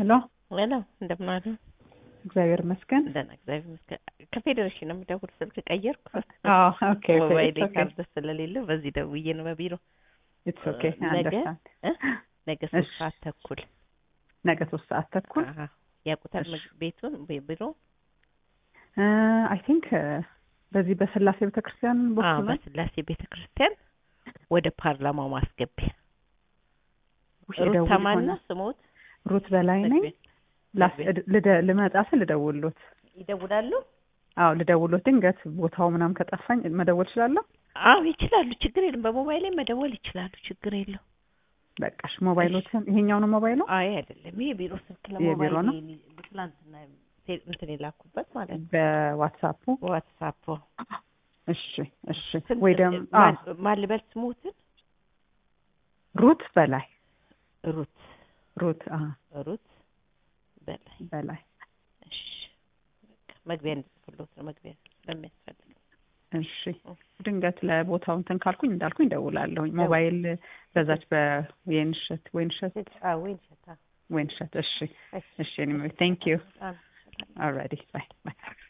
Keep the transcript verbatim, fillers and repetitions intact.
ሄሎ ወላ እንደማሉ እግዚአብሔር ይመስገን። ደህና እግዚአብሔር ይመስገን። ከፌዴሬሽን ነው የምደውል ስልክ ቀየርኩ። አዎ ኦኬ ኦኬ ሞባይል ካርድ ስለሌለ በዚህ ደውዬ ነው በቢሮ። ኢትስ ኦኬ ነገ አንደርስታንድ። ነገ ሶስት ሰዓት ተኩል ነገ ሶስት ሰዓት ተኩል አሃ ያቁታል ቤቱን ቢሮ አይ ቲንክ በዚህ በስላሴ ቤተክርስቲያን ቦታ ነው። በስላሴ ቤተክርስቲያን ወደ ፓርላማው ማስገቢያ ሩት ተማና ስሞት ሩት በላይ ነኝ። ላስ ልመጣ ስል ልደውልሎት ይደውላሉ። አዎ ልደውልሎት ድንገት ቦታው ምናምን ከጠፋኝ መደወል እችላለሁ? አዎ ይችላሉ፣ ችግር የለም። በሞባይል ላይ መደወል ይችላሉ፣ ችግር የለው። በቃሽ ሞባይሎችን ይሄኛው ነው ሞባይሉ? አይ አይደለም፣ ይሄ ቢሮ ስልክ ለሞባይል ነው። ትናንትና እንትን የላኩበት ማለት ነው በዋትስአፕ ዋትስአፕ። እሺ እሺ። ወይ ደግሞ ማን ልበል ስሞትን? ሩት በላይ ሩት ሩት አ ሩት በላይ በላይ። እሺ በቃ መግቢያ እንድትፈልጉት ነው መግቢያ ስለሚያስፈልግ። እሺ ድንገት ለቦታው እንትን ካልኩኝ እንዳልኩኝ ደውላለሁ። ሞባይል በዛች በወይንሸት ወይንሸት አዎ ወይንሸት ወይንሸት። እሺ እሺ። ቴንክ ዩ ኦልሬዲ ባይ ባይ።